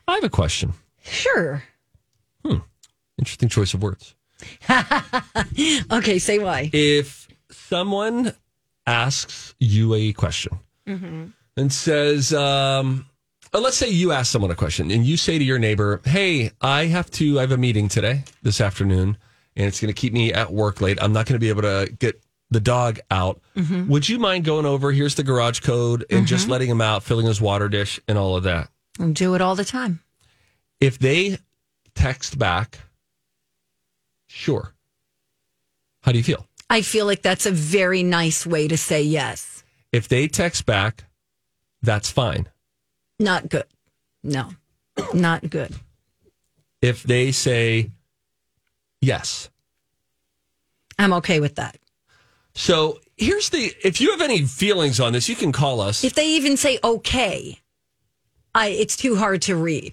I have a question. Sure. Interesting choice of words. Okay, say why. If someone asks you a question and says, let's say you ask someone a question and you say to your neighbor, hey, I have a meeting today, this afternoon, and it's going to keep me at work late. I'm not going to be able to get the dog out. Would you mind going over, here's the garage code, and just letting him out, filling his water dish and all of that? I do it all the time. If they text back, sure. How do you feel? I feel like that's a very nice way to say yes. If they text back, that's fine. Not good. No, not good. If they say yes, I'm okay with that. So if you have any feelings on this, you can call us. If they even say okay, it's too hard to read.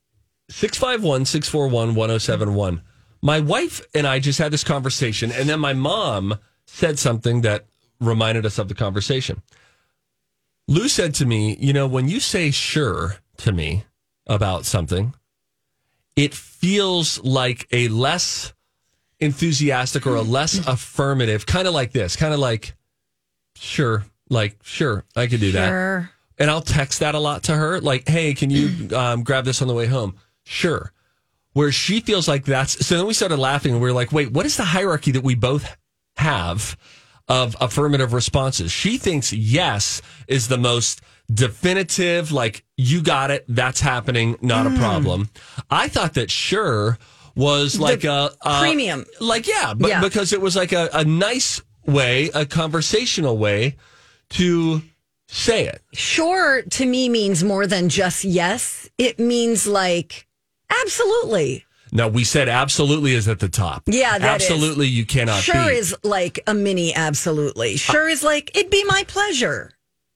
651-641-1071. My wife and I just had this conversation, and then my mom said something that reminded us of the conversation. Lou said to me, when you say sure to me about something, it feels like a less enthusiastic or a less affirmative, kind of like this, kind of like, sure, I could do that. And I'll text that a lot to her, like, hey, can you grab this on the way home? Sure. Where she feels like so then we started laughing and we were like, wait, what is the hierarchy that we both have of affirmative responses? She thinks yes is the most definitive, like, you got it, that's happening, not a problem. I thought that sure was like a premium. Because it was like a nice way, a conversational way to say it. Sure to me means more than just yes. It means like, absolutely. No, we said absolutely is at the top. Yeah, that absolutely is. You cannot Sure beat. is like a mini absolutely. Sure is like, it'd be my pleasure.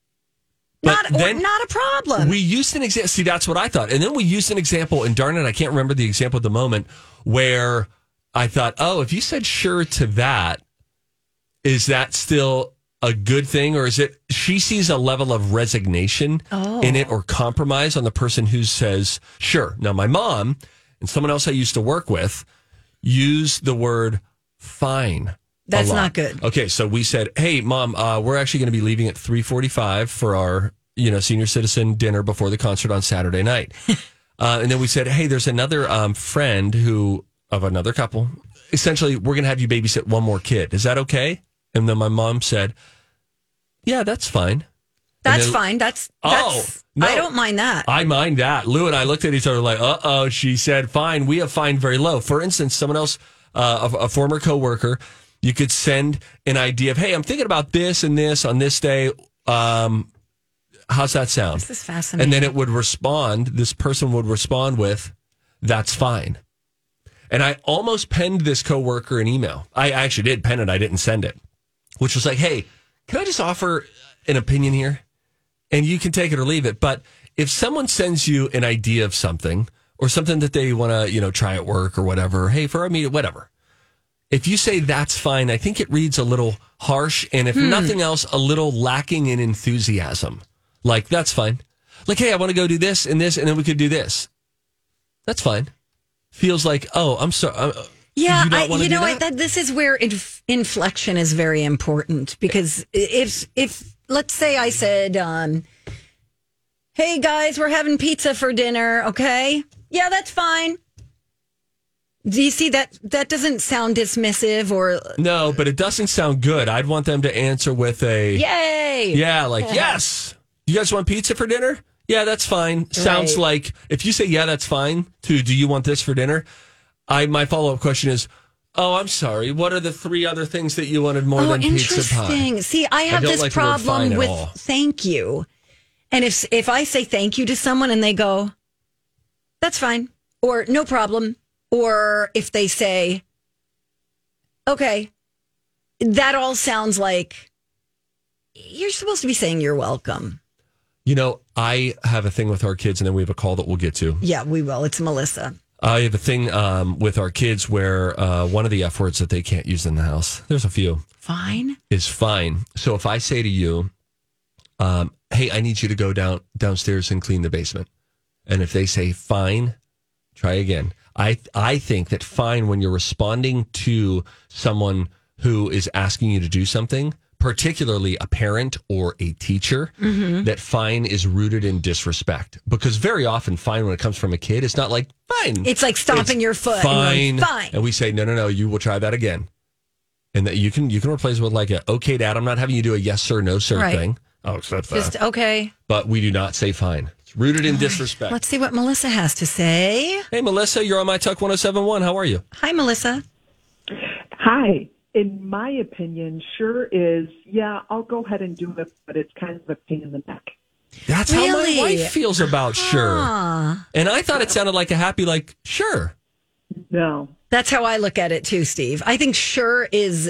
Not a problem. We used an example. See, that's what I thought. And then we used an example, and darn it, I can't remember the example at the moment, where I thought, oh, if you said sure to that, is that still a good thing? Or is it, she sees a level of resignation in it or compromise on the person who says sure. Now, my mom and someone else I used to work with use the word fine. That's not good. Okay, so we said, hey, Mom, we're actually going to be leaving at 3:45 for our senior citizen dinner before the concert on Saturday night. And then we said, hey, there's another friend of another couple. Essentially, we're going to have you babysit one more kid. Is that okay? And then my mom said, yeah, that's fine. That's fine. That's no, I don't mind that. I mind that. Lou and I looked at each other like, uh-oh, she said fine. We have fine very low. For instance, someone else, a former coworker, you could send an idea of, hey, I'm thinking about this and this on this day. How's that sound? This is fascinating. And then this person would respond with, that's fine. And I almost penned this coworker an email. I actually did pen it. I didn't send it, which was like, hey, can I just offer an opinion here? And you can take it or leave it. But if someone sends you an idea of something or something that they want to, try at work or whatever, hey, for a meeting, whatever. If you say that's fine, I think it reads a little harsh. And if nothing else, a little lacking in enthusiasm. Like, that's fine. Like, hey, I want to go do this, and then we could do this. That's fine. Feels like, oh, I'm sorry. Yeah, this is where inflection is very important, because if let's say I said, hey guys, we're having pizza for dinner, okay? Yeah, that's fine. Do you see that? That doesn't sound dismissive or... No, but it doesn't sound good. I'd want them to answer with a... Yay! Yeah, like, yes! You guys want pizza for dinner? Yeah, that's fine. Sounds like, if you say, yeah, that's fine, to do you want this for dinner? My follow-up question is, oh, I'm sorry, what are the 3 other things that you wanted more than pizza pie? Interesting. See, I have this problem with thank you. And if I say thank you to someone and they go, that's fine, or no problem, or if they say, okay, that all sounds like you're supposed to be saying you're welcome. I have a thing with our kids, and then we have a call that we'll get to. Yeah, we will. It's Melissa. I have a thing with our kids where one of the F words that they can't use in the house, there's a few. Fine. Is fine. So if I say to you, hey, I need you to go downstairs and clean the basement. And if they say fine, try again. I think that fine, when you're responding to someone who is asking you to do something, particularly a parent or a teacher, that fine is rooted in disrespect. Because very often fine, when it comes from a kid, it's not like fine. It's like stomping your foot. Fine. Fine. And we say, no, you will try that again. And that you can replace it with like a, okay, Dad, I'm not having you do a yes sir, no sir thing. Oh, except just okay. But we do not say fine. It's rooted in disrespect. Let's see what Melissa has to say. Hey, Melissa, you're on My Talk 107.1. How are you? Hi, Melissa. Hi. In my opinion, sure is, yeah, I'll go ahead and do it, but it's kind of a pain in the neck. That's how my wife feels about sure. And I thought it sounded like a happy, like, sure. No. That's how I look at it too, Steve. I think sure is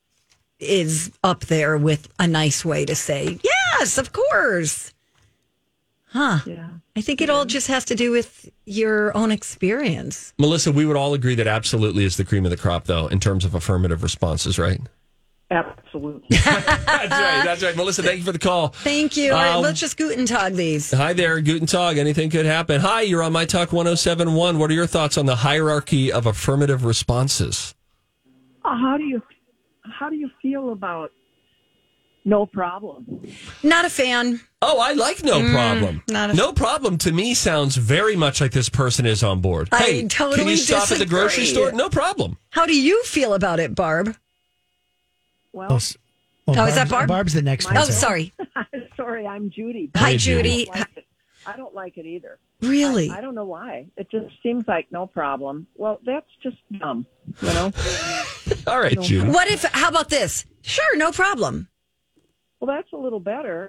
up there with a nice way to say, yes, of course. Huh. Yeah. I think it all just has to do with your own experience. Melissa, we would all agree that absolutely is the cream of the crop, though, in terms of affirmative responses, right? Absolutely. That's right. Melissa, thank you for the call. Thank you. All right, let's just Guten Tag these. Hi there, Guten Tag. Anything could happen. Hi, you're on My Talk 107.1. What are your thoughts on the hierarchy of affirmative responses? How do you feel about no problem? Not a fan. Oh, I like no problem. No problem to me sounds very much like this person is on board. I totally can you stop disagree. at the grocery store? No problem. How do you feel about it, Barb? Well, is that Barb? Barb's the next one. Oh, sorry. Sorry, I'm Judy. Hi, Judy. I don't like it either. Really? I don't know why. It just seems like no problem. Well, that's just dumb, you know? All right, Judy. How about this? Sure, no problem. Well, that's a little better.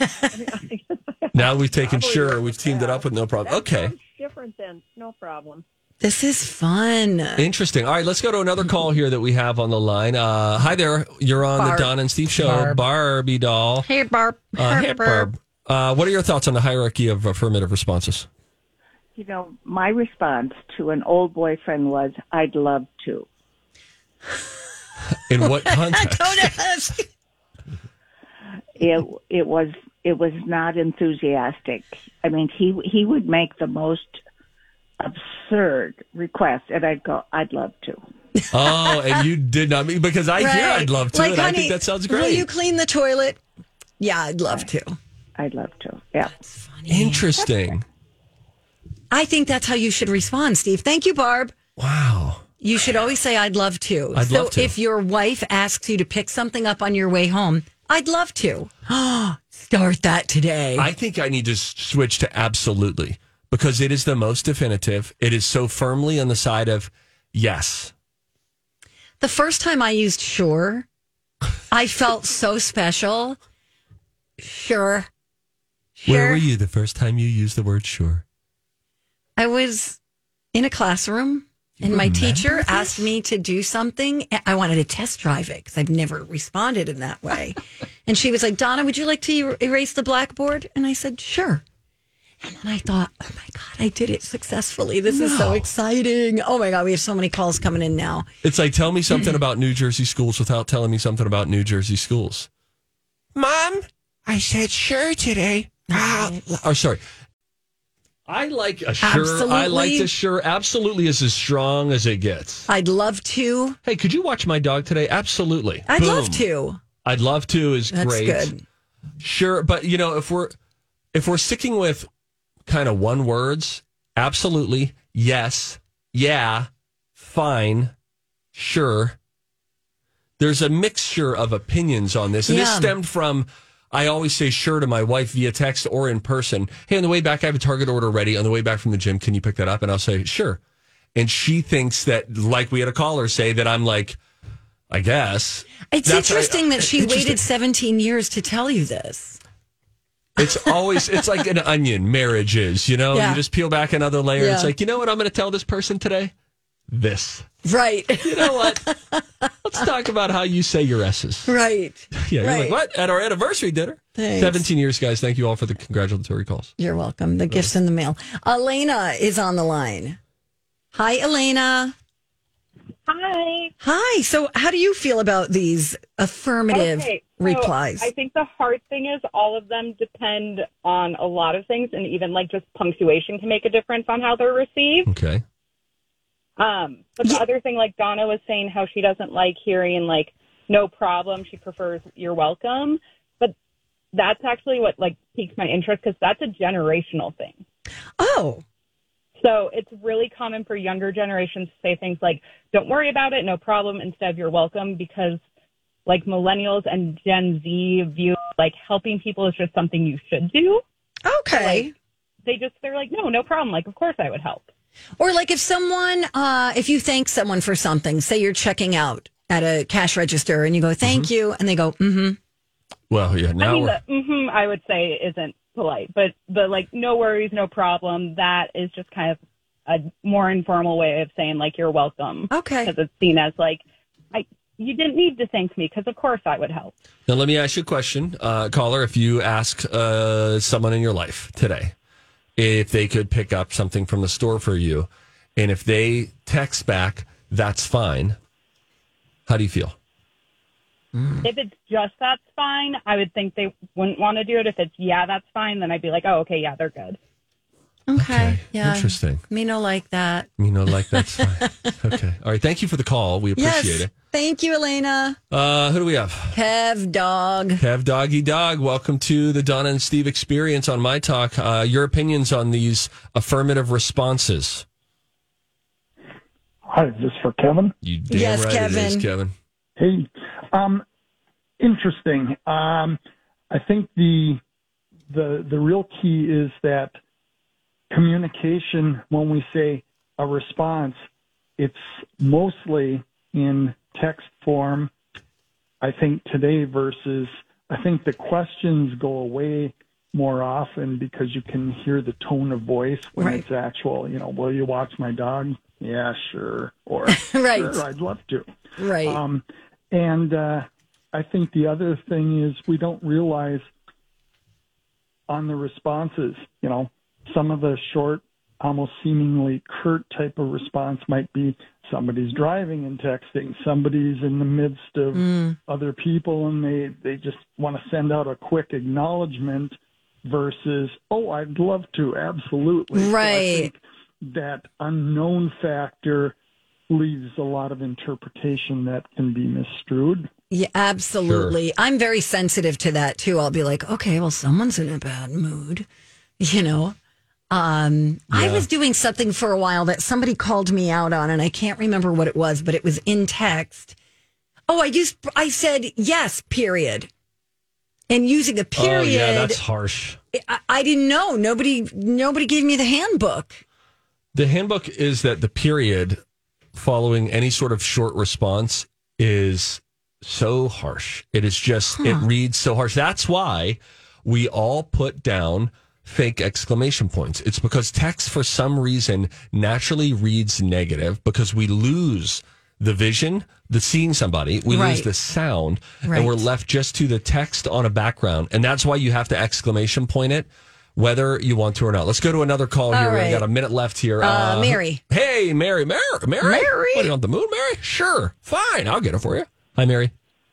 Now we've taken sure. We've teamed it up with no problem. Okay. That's different than no problem. This is fun. Interesting. All right, let's go to another call here that we have on the line. Hi there. You're on Barb. the Don and Steve show. Barbie doll. Hey, Barb. Hey, Barb. What are your thoughts on the hierarchy of affirmative responses? You know, my response to an old boyfriend was, I'd love to. In what context? Don't ask. It was not enthusiastic. I mean, he would make the most absurd request, and I'd go, I'd love to. Oh, and you did not mean, because I hear I'd love to, and honey, I think that sounds great. Will you clean the toilet? Yeah, I'd love to. I'd love to. Yeah. That's funny. Interesting. I think that's how you should respond, Steve. Thank you, Barb. Wow. You should always say, I'd love to. I'd love to. If your wife asks you to pick something up on your way home, I'd love to. Start that today. I think I need to switch to absolutely, because it is the most definitive. It is so firmly on the side of yes. The first time I used sure, I felt so special. Sure. Where were you the first time you used the word sure? I was in a classroom, and my teacher asked me to do something. I wanted to test drive it because I've never responded in that way. And she was like, Donna, would you like to erase the blackboard? And I said, sure. And then I thought, oh my God, I did it successfully. This is so exciting. Oh my God, we have so many calls coming in now. It's like, tell me something about New Jersey schools without telling me something about New Jersey schools. Mom, I said sure today. Oh, sorry. I like a sure. Absolutely. I like a sure. Absolutely is as strong as it gets. I'd love to. Hey, could you watch my dog today? Absolutely. I'd love to. I'd love to is That's great. Good. Sure, but you know, if we're sticking with kind of one words, absolutely, yes, yeah, fine, sure. There's a mixture of opinions on this, and this stemmed from. I always say sure to my wife via text or in person. Hey, on the way back, I have a Target order ready. On the way back from the gym, can you pick that up? And I'll say, sure. And she thinks that, like we had a caller say, that I'm like, I guess. It's interesting that she waited 17 years to tell you this. It's like an onion, marriage is, you know? Yeah. You just peel back another layer. It's like, you know what I'm going to tell this person today? This. Right. You know what? Let's talk about how you say your S's. Right. Yeah, you're like, what? At our anniversary dinner. Thanks. 17 years, guys. Thank you all for the congratulatory calls. You're welcome. The gift's in the mail. Elena is on the line. Hi, Elena. Hi. Hi. So how do you feel about these affirmative replies? I think the hard thing is all of them depend on a lot of things, and even like just punctuation can make a difference on how they're received. Okay. But the other thing, like Donna was saying, how she doesn't like hearing like no problem. She prefers you're welcome. But that's actually what like piques my interest, because that's a generational thing. Oh. So it's really common for younger generations to say things like, don't worry about it, no problem, instead of you're welcome, because like millennials and Gen Z view like helping people is just something you should do. Okay. So, like, they're like, no problem. Like, of course I would help. Or like if you thank someone for something, say you're checking out at a cash register and you go, thank you. And they go, mm-hmm. Well, yeah. Now I would say isn't polite, but like, no worries, no problem. That is just kind of a more informal way of saying like, you're welcome. Okay. Because it's seen as like, you didn't need to thank me, because of course I would help. Now, let me ask you a question, caller. If you ask someone in your life today if they could pick up something from the store for you, and if they text back, that's fine, how do you feel? If it's just that's fine, I would think they wouldn't want to do it. If it's that's fine, then I'd be like, oh, okay, yeah, they're good. Okay. Yeah. Interesting. Me no like that. That's fine. Okay. All right. Thank you for the call. We appreciate it. Thank you, Elena. Who do we have? Kev Doggy Dog. Welcome to the Donna and Steve Experience on My Talk. Your opinions on these affirmative responses? Hi, is this for Kevin? You damn yes, right Kevin. It is, Kevin. Hey, interesting. I think the real key is that communication, when we say a response, it's mostly in text form, I think, today versus I think the questions go away more often because you can hear the tone of voice when it's actual, will you watch my dog? Yeah, sure. Or, right. Sure, I'd love to. Right. And I think the other thing is we don't realize on the responses, some of the short, almost seemingly curt type of response might be somebody's driving and texting, somebody's in the midst of other people and they just want to send out a quick acknowledgement versus, oh, I'd love to, absolutely. Right. So I think that unknown factor leaves a lot of interpretation that can be misconstrued. Yeah, absolutely. Sure. I'm very sensitive to that too. I'll be like, okay, well, someone's in a bad mood, I was doing something for a while that somebody called me out on, and I can't remember what it was, but it was in text. Oh, I said yes, period. And using a period. Oh, yeah, that's harsh. I didn't know. Nobody gave me the handbook. The handbook is that the period following any sort of short response is so harsh. It is just, it reads so harsh. That's why we all put down fake exclamation points. It's because text, for some reason, naturally reads negative because we lose the vision, the seeing somebody, we lose the sound, and we're left just to the text on a background. And that's why you have to exclamation point it, whether you want to or not. Let's go to another call here. Right. We got a minute left here. Mary. Hey, Mary. What, are you on the moon, Mary? Sure. Fine. I'll get it for you. Hi, Mary.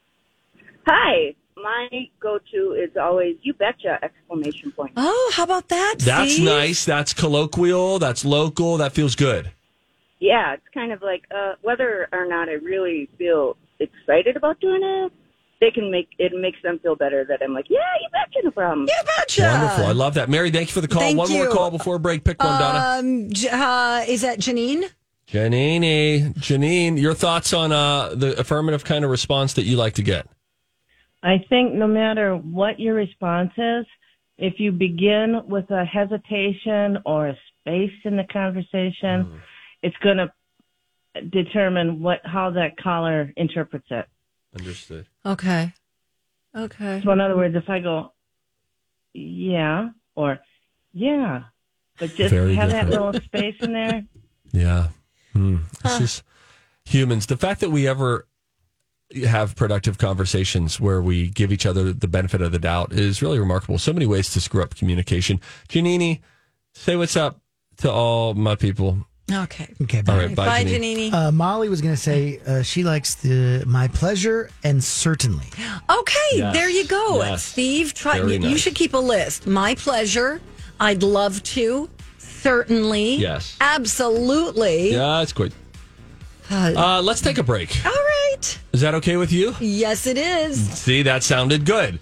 Hi. My go-to is always, you betcha, exclamation point. Oh, how about that, That's Steve? nice. That's colloquial. That's local. That feels good. Yeah, it's kind of like whether or not I really feel excited about doing it, it makes them feel better that I'm like, yeah, you betcha, no problem. You betcha. Wonderful. I love that. Mary, thank you for the call. Thank One you. more call before break. Pick one, Donna. Is that Janine? Janine, your thoughts on the affirmative kind of response that you like to get? I think no matter what your response is, if you begin with a hesitation or a space in the conversation, it's going to determine how that caller interprets it. Understood. Okay. So in other words, if I go, yeah, or yeah, but just Very have different. that little space in there. Yeah. It's just humans. The fact that we ever have productive conversations where we give each other the benefit of the doubt is really remarkable. So many ways to screw up communication. Janini, say what's up to all my people. Okay. Bye. All right, bye, Janine. Molly was going to say she likes my pleasure and certainly. Okay, Yes. There you go. Yes. Steve, Very you nice. should keep a list. My pleasure. I'd love to. Certainly. Yes. Absolutely. Yeah, it's good. Let's take a break. All right. Is that okay with you? Yes, it is. See, that sounded good.